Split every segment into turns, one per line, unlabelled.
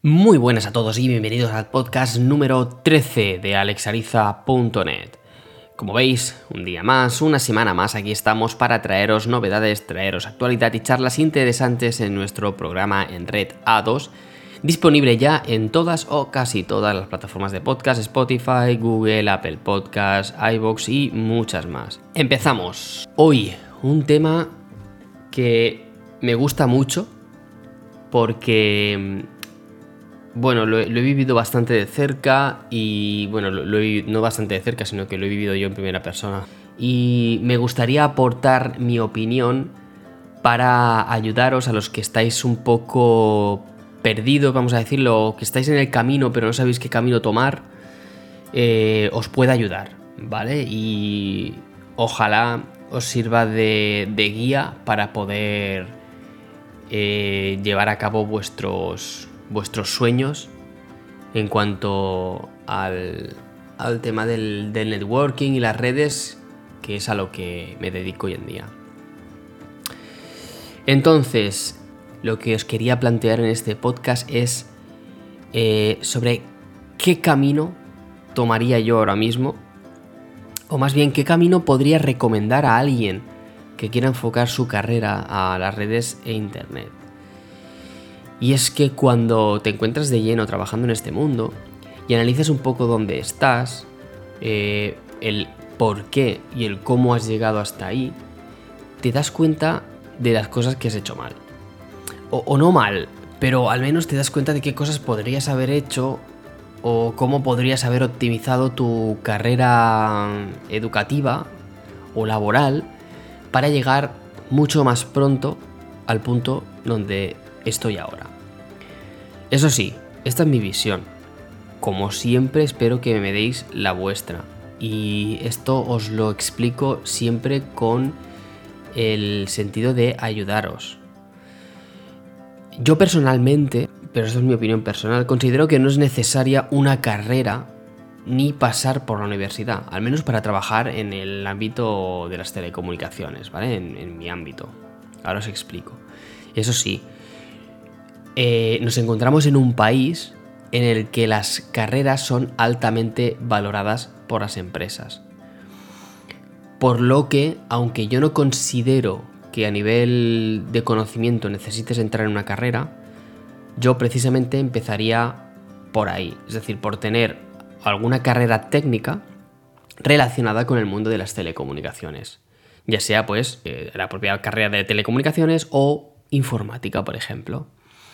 Muy buenas a todos y bienvenidos al podcast número 13 de alexariza.net. Como veis, un día más, una semana más, aquí estamos para traeros novedades, traeros actualidad y charlas interesantes en nuestro programa en Red A2, disponible ya en todas o casi todas las plataformas de podcast, Spotify, Google, Apple Podcasts, iVoox y muchas más. Empezamos. Hoy, un tema que me gusta mucho porque bueno, lo he vivido bastante de cerca y, bueno, no bastante de cerca, sino que lo he vivido yo en primera persona. Y me gustaría aportar mi opinión para ayudaros a los que estáis un poco perdidos, vamos a decirlo, que estáis en el camino pero no sabéis qué camino tomar, os pueda ayudar, ¿vale? Y ojalá os sirva de guía para poder llevar a cabo vuestros sueños en cuanto al tema del networking y las redes, que es a lo que me dedico hoy en día. Entonces, lo que os quería plantear en este podcast es sobre qué camino tomaría yo ahora mismo, o más bien qué camino podría recomendar a alguien que quiera enfocar su carrera a las redes e internet. Y es que cuando te encuentras de lleno trabajando en este mundo y analizas un poco dónde estás, el por qué y el cómo has llegado hasta ahí, te das cuenta de las cosas que has hecho mal. O no mal, pero al menos te das cuenta de qué cosas podrías haber hecho o cómo podrías haber optimizado tu carrera educativa o laboral para llegar mucho más pronto al punto donde estoy ahora. Eso sí, esta es mi visión. Como siempre, espero que me deis la vuestra. Y esto os lo explico siempre con el sentido de ayudaros. Yo personalmente, pero esto es mi opinión personal, considero que no es necesaria una carrera ni pasar por la universidad, al menos para trabajar en el ámbito de las telecomunicaciones, ¿vale? En mi ámbito. Ahora os explico. Eso sí, nos encontramos en un país en el que las carreras son altamente valoradas por las empresas. Por lo que, aunque yo no considero que a nivel de conocimiento necesites entrar en una carrera, yo precisamente empezaría por ahí, es decir, por tener alguna carrera técnica relacionada con el mundo de las telecomunicaciones, ya sea pues la propia carrera de telecomunicaciones o informática, por ejemplo.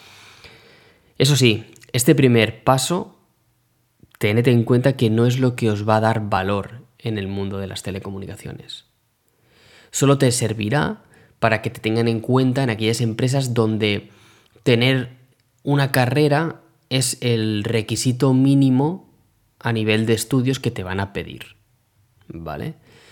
Eso sí, este primer paso, tened en cuenta que no es lo que os va a dar valor en el mundo de las telecomunicaciones. Solo te servirá para que te tengan en cuenta en aquellas empresas donde tener una carrera es el requisito mínimo a nivel de estudios que te van a pedir, ¿vale?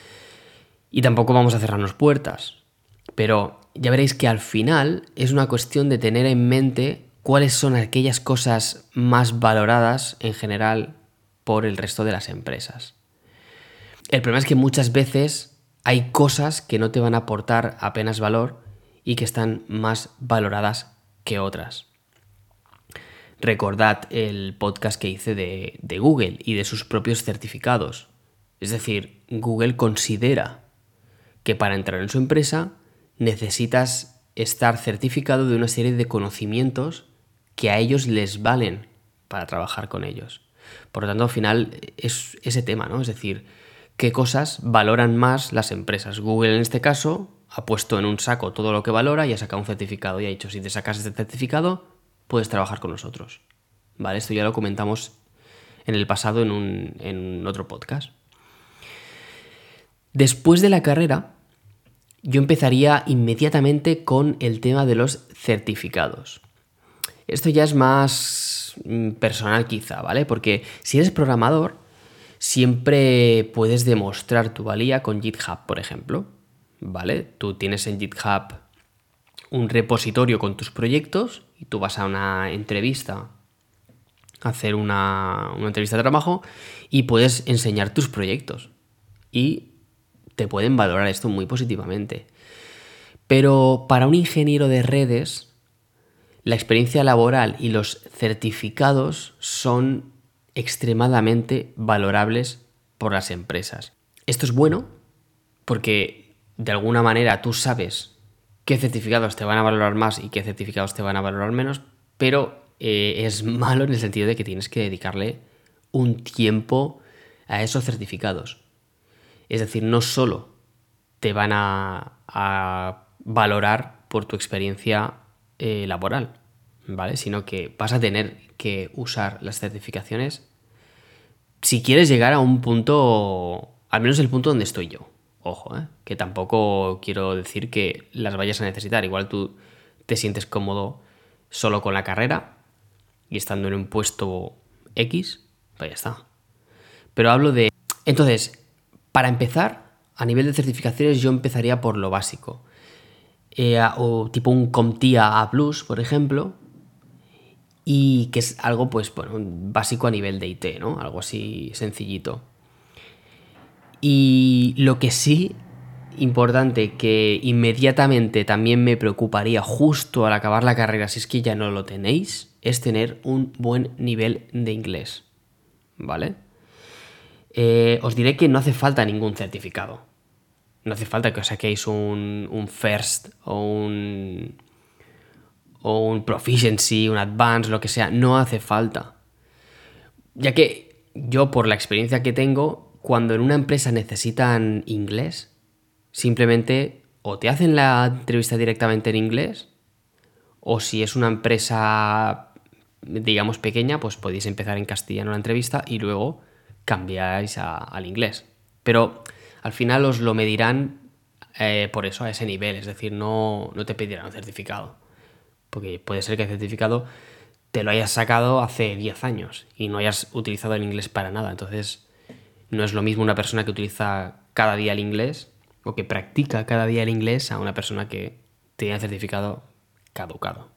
Y tampoco vamos a cerrarnos puertas, pero ya veréis que al final es una cuestión de tener en mente cuáles son aquellas cosas más valoradas en general por el resto de las empresas. El problema es que muchas veces hay cosas que no te van a aportar apenas valor y que están más valoradas que otras. Recordad el podcast que hice de Google y de sus propios certificados. Es decir, Google considera que para entrar en su empresa necesitas estar certificado de una serie de conocimientos que a ellos les valen para trabajar con ellos. Por lo tanto, al final es ese tema, ¿no? Es decir, ¿qué cosas valoran más las empresas? Google, en este caso, ha puesto en un saco todo lo que valora y ha sacado un certificado y ha dicho, si te sacas este certificado, puedes trabajar con nosotros. ¿Vale? Esto ya lo comentamos en el pasado en otro podcast. Después de la carrera, yo empezaría inmediatamente con el tema de los certificados. Esto ya es más personal quizá, ¿vale? Porque si eres programador, siempre puedes demostrar tu valía con GitHub, por ejemplo, ¿vale? Tú tienes en GitHub un repositorio con tus proyectos y tú vas a una entrevista, a hacer una entrevista de trabajo y puedes enseñar tus proyectos y te pueden valorar esto muy positivamente. Pero para un ingeniero de redes, la experiencia laboral y los certificados son extremadamente valorables por las empresas. Esto es bueno porque de alguna manera tú sabes qué certificados te van a valorar más y qué certificados te van a valorar menos, pero es malo en el sentido de que tienes que dedicarle un tiempo a esos certificados. Es decir, no solo te van a valorar por tu experiencia laboral, ¿vale? Sino que vas a tener que usar las certificaciones si quieres llegar a un punto, al menos el punto donde estoy yo. Ojo, que tampoco quiero decir que las vayas a necesitar. Igual tú te sientes cómodo solo con la carrera y estando en un puesto X, pues ya está. Pero hablo de... Entonces, para empezar, a nivel de certificaciones yo empezaría por lo básico. O tipo un CompTIA A+, por ejemplo, y que es algo, pues, bueno, básico a nivel de IT, ¿no? Algo así sencillito. Y lo que sí, importante, que inmediatamente también me preocuparía justo al acabar la carrera, si es que ya no lo tenéis, es tener un buen nivel de inglés, ¿vale? Os diré que no hace falta ningún certificado. No hace falta que os saquéis un First o un Proficiency, un Advanced, lo que sea. No hace falta. Ya que yo, por la experiencia que tengo, cuando en una empresa necesitan inglés, simplemente o te hacen la entrevista directamente en inglés, o si es una empresa, digamos, pequeña, pues podéis empezar en castellano la entrevista y luego cambiáis al inglés. Pero al final os lo medirán por eso, a ese nivel. Es decir, no te pedirán un certificado. Porque puede ser que el certificado te lo hayas sacado hace 10 años y no hayas utilizado el inglés para nada. Entonces, no es lo mismo una persona que utiliza cada día el inglés o que practica cada día el inglés a una persona que tiene el certificado caducado.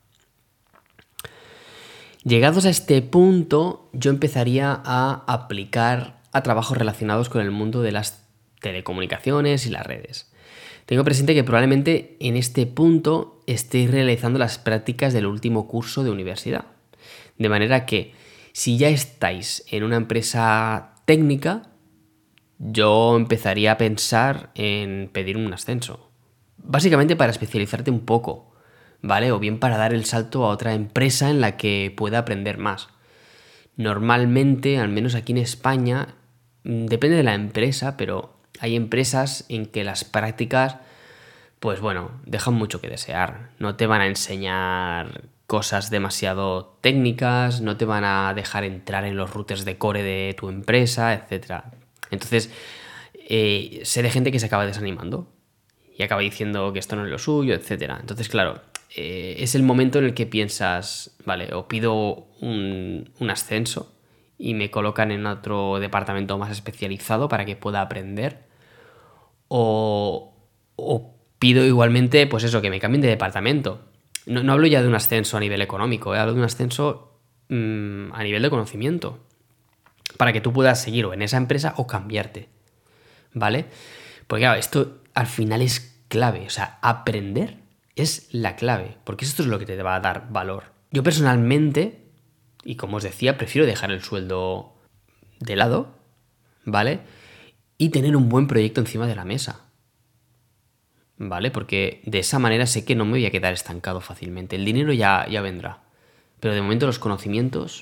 Llegados a este punto, yo empezaría a aplicar a trabajos relacionados con el mundo de las telecomunicaciones y las redes. Tengo presente que probablemente en este punto estéis realizando las prácticas del último curso de universidad. De manera que, si ya estáis en una empresa técnica, yo empezaría a pensar en pedir un ascenso. Básicamente para especializarte un poco, ¿vale? O bien para dar el salto a otra empresa en la que pueda aprender más. Normalmente, al menos aquí en España, depende de la empresa, pero hay empresas en que las prácticas, pues bueno, dejan mucho que desear. No te van a enseñar cosas demasiado técnicas, no te van a dejar entrar en los routers de core de tu empresa, etc. Entonces, sé de gente que se acaba desanimando y acaba diciendo que esto no es lo suyo, etc. Entonces, claro, es el momento en el que piensas, vale, o pido un ascenso y me colocan en otro departamento más especializado para que pueda aprender, o pido igualmente, pues eso, que me cambien de departamento. No hablo ya de un ascenso a nivel económico, hablo de un ascenso a nivel de conocimiento, para que tú puedas seguir o en esa empresa o cambiarte, ¿vale? Porque claro, esto al final es clave, o sea, aprender es la clave, porque esto es lo que te va a dar valor. Yo personalmente, y como os decía, prefiero dejar el sueldo de lado, ¿vale? Y tener un buen proyecto encima de la mesa, ¿vale? Porque de esa manera sé que no me voy a quedar estancado fácilmente. El dinero ya vendrá, pero de momento los conocimientos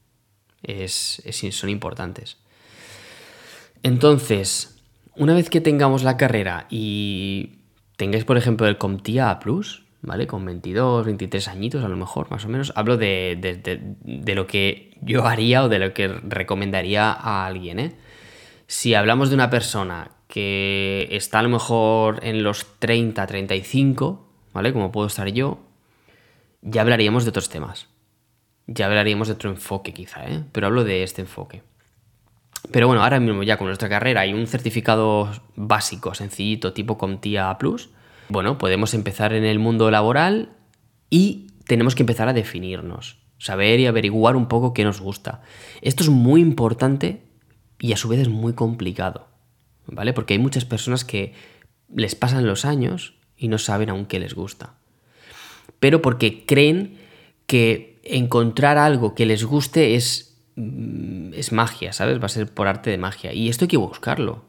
son importantes. Entonces, una vez que tengamos la carrera y tengáis, por ejemplo, el CompTIA A+, ¿vale? Con 22, 23 añitos a lo mejor, más o menos. Hablo de lo que yo haría o de lo que recomendaría a alguien, ¿eh? Si hablamos de una persona que está a lo mejor en los 30, 35, ¿vale? Como puedo estar yo, ya hablaríamos de otros temas. Ya hablaríamos de otro enfoque quizá, ¿eh? Pero hablo de este enfoque. Pero bueno, ahora mismo ya con nuestra carrera y un certificado básico, sencillito, tipo CompTIA A+, bueno, podemos empezar en el mundo laboral y tenemos que empezar a definirnos, saber y averiguar un poco qué nos gusta. Esto es muy importante y a su vez es muy complicado, ¿vale? Porque hay muchas personas que les pasan los años y no saben aún qué les gusta. Pero porque creen que encontrar algo que les guste es magia, ¿sabes? Va a ser por arte de magia. Y esto hay que buscarlo.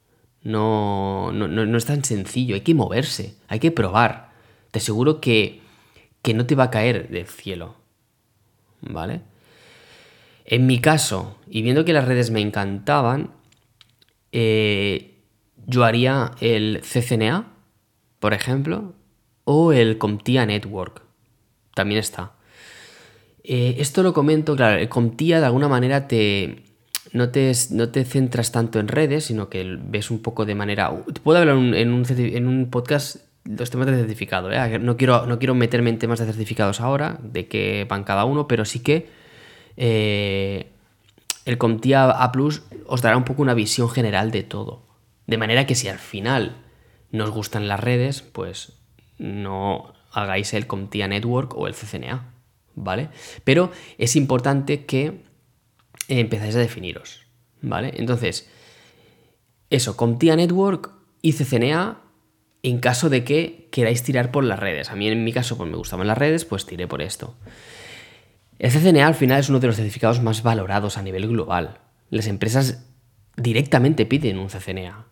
No es tan sencillo, hay que moverse, hay que probar. Te aseguro que no te va a caer del cielo, ¿vale? En mi caso, y viendo que las redes me encantaban, yo haría el CCNA, por ejemplo, o el CompTIA Network. También está. Esto lo comento, claro, el CompTIA de alguna manera no te centras tanto en redes, sino que ves un poco de manera... Puedo hablar en un podcast los temas de certificado, ¿eh? No quiero meterme en temas de certificados ahora, de qué van cada uno, pero sí que el CompTIA A+ os dará un poco una visión general de todo. De manera que si al final no os gustan las redes, pues no hagáis el CompTIA Network o el CCNA, ¿vale? Pero es importante que empezáis a definiros, ¿vale? Entonces, eso, CompTIA Network y CCNA en caso de que queráis tirar por las redes. A mí en mi caso pues me gustaban las redes, pues tiré por esto. El CCNA al final es uno de los certificados más valorados a nivel global. Las empresas directamente piden un CCNA.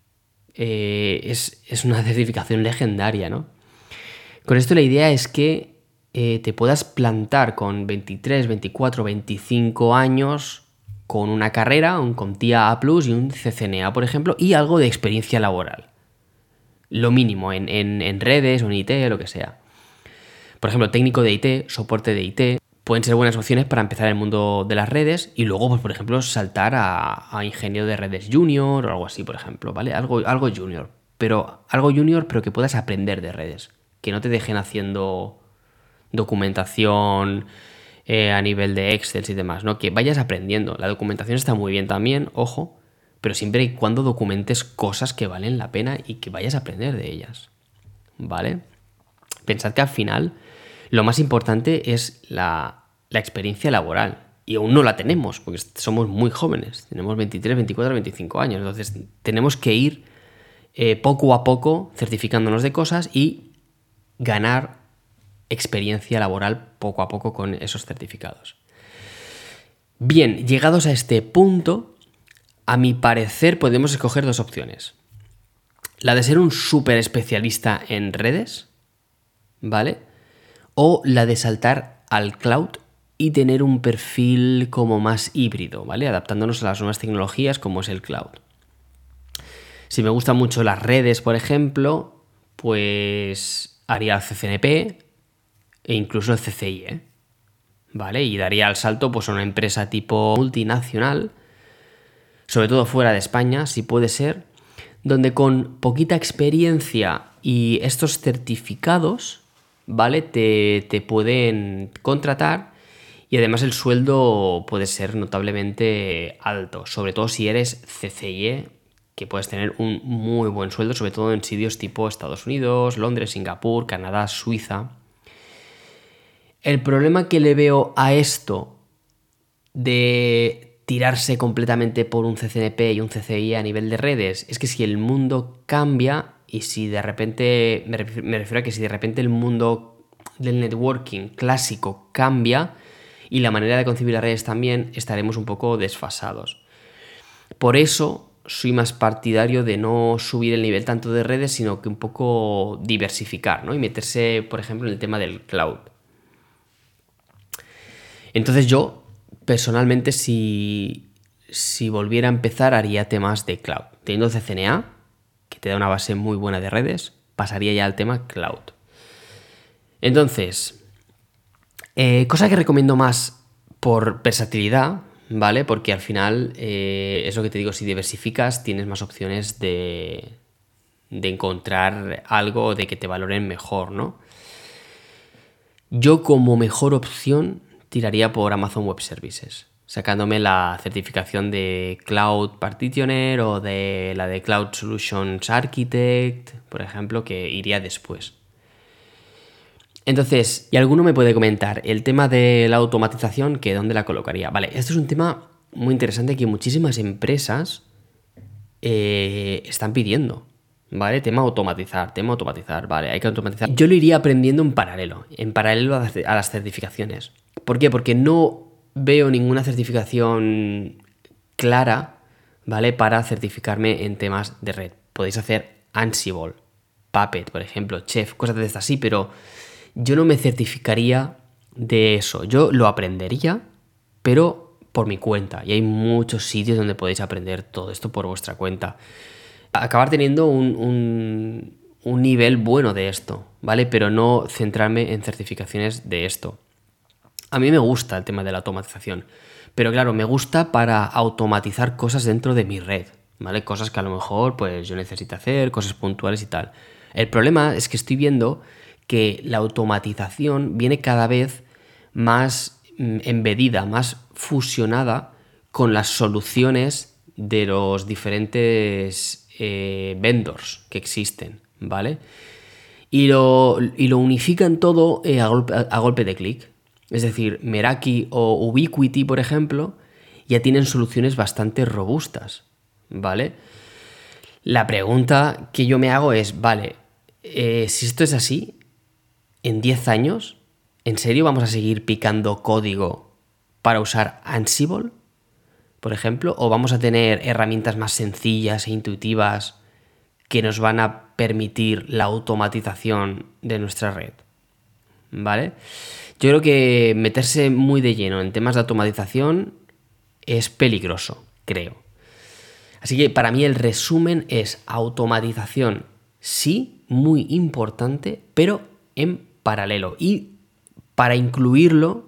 Es una certificación legendaria, ¿no? Con esto la idea es que te puedas plantar con 23, 24, 25 años con una carrera, un CompTIA A+ y un CCNA, por ejemplo, y algo de experiencia laboral. Lo mínimo en redes o en IT o lo que sea. Por ejemplo, técnico de IT, soporte de IT, pueden ser buenas opciones para empezar en el mundo de las redes y luego, pues, por ejemplo, saltar a ingeniero de redes junior o algo así, por ejemplo, ¿vale? Algo junior, pero que puedas aprender de redes, que no te dejen haciendo documentación a nivel de Excel y demás, ¿no? Que vayas aprendiendo. La documentación está muy bien también, ojo, pero siempre y cuando documentes cosas que valen la pena y que vayas a aprender de ellas, ¿vale? Pensad que al final lo más importante es la experiencia laboral. Y aún no la tenemos, porque somos muy jóvenes. Tenemos 23, 24, 25 años. Entonces tenemos que ir poco a poco certificándonos de cosas y ganar experiencia laboral poco a poco con esos certificados. Bien, llegados a este punto, a mi parecer podemos escoger dos opciones. La de ser un súper especialista en redes, ¿vale? O la de saltar al cloud y tener un perfil como más híbrido, ¿vale? Adaptándonos a las nuevas tecnologías como es el cloud. Si me gustan mucho las redes, por ejemplo, pues haría el CCNP e incluso el CCI, ¿vale? Y daría el salto pues a una empresa tipo multinacional, sobre todo fuera de España, si puede ser, donde con poquita experiencia y estos certificados, ¿vale? Te pueden contratar y además el sueldo puede ser notablemente alto, sobre todo si eres CCIE, que puedes tener un muy buen sueldo, sobre todo en sitios tipo Estados Unidos, Londres, Singapur, Canadá, Suiza. El problema que le veo a esto de tirarse completamente por un CCNP y un CCI a nivel de redes es que si el mundo cambia y si de repente, me refiero a que si de repente el mundo del networking clásico cambia y la manera de concebir las redes también, estaremos un poco desfasados. Por eso soy más partidario de no subir el nivel tanto de redes, sino que un poco diversificar, ¿no? Y meterse, por ejemplo, en el tema del cloud. Entonces yo, personalmente, si volviera a empezar, haría temas de cloud. Teniendo CCNA, que te da una base muy buena de redes, pasaría ya al tema cloud. Entonces, cosa que recomiendo más por versatilidad, ¿vale? Porque al final, es lo que te digo, si diversificas, tienes más opciones de encontrar algo, de que te valoren mejor, ¿no? Yo como mejor opción tiraría por Amazon Web Services, sacándome la certificación de Cloud Practitioner o de la de Cloud Solutions Architect, por ejemplo, que iría después. Entonces, y alguno me puede comentar el tema de la automatización, que ¿dónde la colocaría? Vale, esto es un tema muy interesante que muchísimas empresas están pidiendo. ¿vale? Tema automatizar, vale, hay que automatizar. Yo lo iría aprendiendo en paralelo a las certificaciones. ¿Por qué? Porque no veo ninguna certificación clara, ¿vale? Para certificarme en temas de red. Podéis hacer Ansible, Puppet, por ejemplo, Chef, cosas de estas así, pero yo no me certificaría de eso. Yo lo aprendería, pero por mi cuenta. Y hay muchos sitios donde podéis aprender todo esto por vuestra cuenta. Acabar teniendo un nivel bueno de esto, ¿vale? Pero no centrarme en certificaciones de esto. A mí me gusta el tema de la automatización, pero claro, me gusta para automatizar cosas dentro de mi red, ¿vale? Cosas que a lo mejor pues yo necesito hacer, cosas puntuales y tal. El problema es que estoy viendo que la automatización viene cada vez más embedida, más fusionada con las soluciones de los diferentes vendors que existen, ¿vale? Y lo unifican todo a golpe de clic. Es decir, Meraki o Ubiquiti, por ejemplo, ya tienen soluciones bastante robustas, ¿vale? La pregunta que yo me hago es, vale, si esto es así, en 10 años, ¿en serio vamos a seguir picando código para usar Ansible, por ejemplo? ¿O vamos a tener herramientas más sencillas e intuitivas que nos van a permitir la automatización de nuestra red? ¿Vale? Yo creo que meterse muy de lleno en temas de automatización es peligroso, creo. Así que para mí el resumen es automatización, sí, muy importante, pero en paralelo y para incluirlo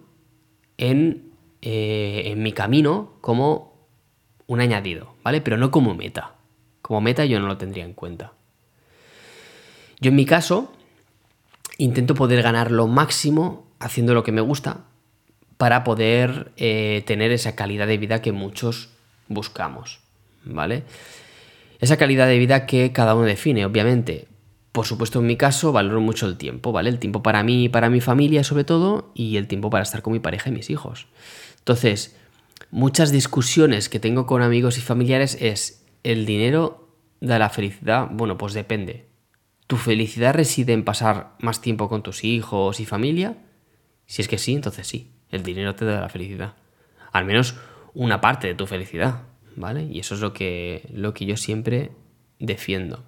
en mi camino como un añadido, ¿vale? Pero no como meta. Como meta yo no lo tendría en cuenta. Yo en mi caso intento poder ganar lo máximo haciendo lo que me gusta para poder tener esa calidad de vida que muchos buscamos, ¿vale? Esa calidad de vida que cada uno define, obviamente. Por supuesto, en mi caso, valoro mucho el tiempo, ¿vale? El tiempo para mí y para mi familia, sobre todo, y el tiempo para estar con mi pareja y mis hijos. Entonces, muchas discusiones que tengo con amigos y familiares es, ¿el dinero da la felicidad? Bueno, pues depende. ¿Tu felicidad reside en pasar más tiempo con tus hijos y familia? Si es que sí, entonces sí, el dinero te da la felicidad. Al menos una parte de tu felicidad, ¿vale? Y eso es lo que yo siempre defiendo.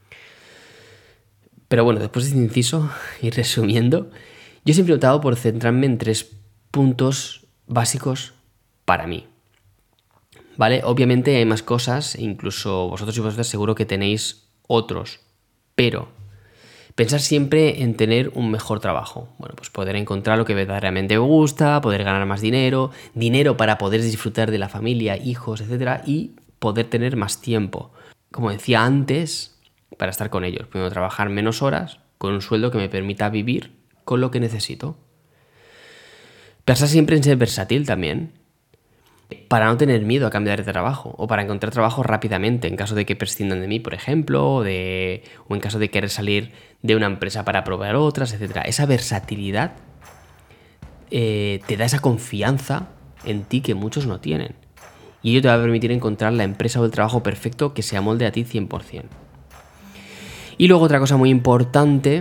Pero bueno, después de este inciso y resumiendo, yo siempre he optado por centrarme en 3 puntos básicos para mí, ¿vale? Obviamente hay más cosas, e incluso vosotros y vosotras seguro que tenéis otros, pero pensar siempre en tener un mejor trabajo. Bueno, pues poder encontrar lo que verdaderamente me gusta, poder ganar más dinero para poder disfrutar de la familia, hijos, etcétera, y poder tener más tiempo. Como decía antes, para estar con ellos. Primero trabajar menos horas con un sueldo que me permita vivir con lo que necesito. Pensar siempre en ser versátil también, para no tener miedo a cambiar de trabajo o para encontrar trabajo rápidamente en caso de que prescindan de mí, por ejemplo, o en caso de querer salir de una empresa para probar otras, etc. Esa versatilidad te da esa confianza en ti que muchos no tienen. Y ello te va a permitir encontrar la empresa o el trabajo perfecto que se amolde a ti 100%. Y luego otra cosa muy importante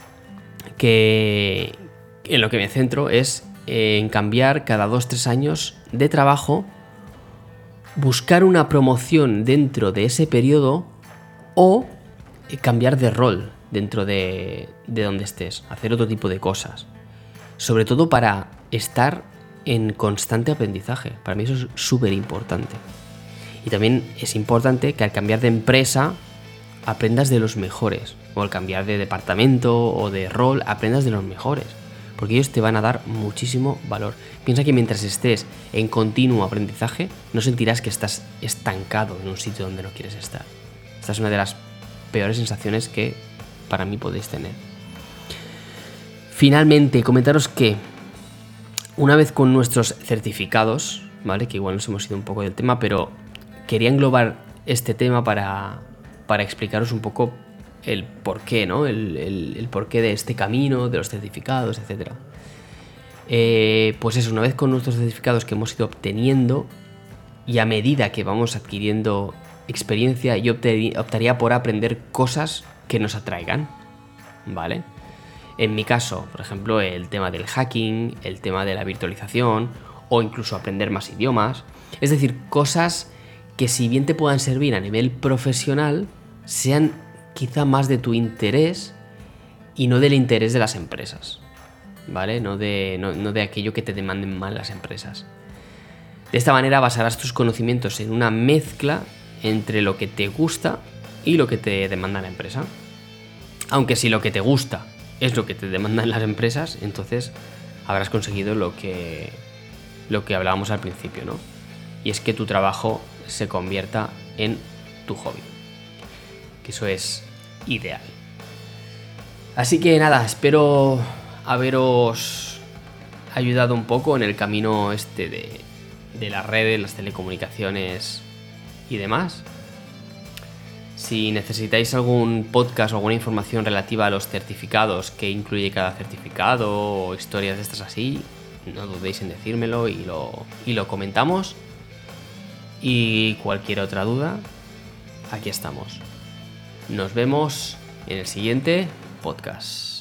que en lo que me centro es en cambiar cada 2-3 años de trabajo, buscar una promoción dentro de ese periodo o cambiar de rol dentro de donde estés, hacer otro tipo de cosas. Sobre todo para estar en constante aprendizaje. Para mí eso es súper importante. Y también es importante que al cambiar de empresa aprendas de los mejores, o al cambiar de departamento o de rol aprendas de los mejores, porque ellos te van a dar muchísimo valor. Piensa que mientras estés en continuo aprendizaje no sentirás que estás estancado en un sitio donde no quieres estar. Esta es una de las peores sensaciones que para mí podéis tener. Finalmente, comentaros que una vez con nuestros certificados, ¿vale? Que igual nos hemos ido un poco del tema, pero quería englobar este tema para explicaros un poco el porqué, ¿no? El porqué de este camino, de los certificados, etc. Pues eso, una vez con nuestros certificados que hemos ido obteniendo y a medida que vamos adquiriendo experiencia yo optaría por aprender cosas que nos atraigan, ¿vale? En mi caso, por ejemplo, el tema del hacking, el tema de la virtualización o incluso aprender más idiomas. Es decir, cosas que si bien te puedan servir a nivel profesional, sean quizá más de tu interés y no del interés de las empresas, ¿vale? No de aquello que te demanden mal las empresas. De esta manera basarás tus conocimientos en una mezcla entre lo que te gusta y lo que te demanda la empresa. Aunque si lo que te gusta es lo que te demandan las empresas, entonces habrás conseguido lo que hablábamos al principio, ¿no? Y es que tu trabajo se convierta en tu hobby. Que eso es ideal. Así que nada, espero haberos ayudado un poco en el camino de las redes, las telecomunicaciones y demás. Si necesitáis algún podcast o alguna información relativa a los certificados, que incluye cada certificado o historias de estas así, no dudéis en decírmelo y lo comentamos. Y cualquier otra duda, aquí estamos. Nos vemos en el siguiente podcast.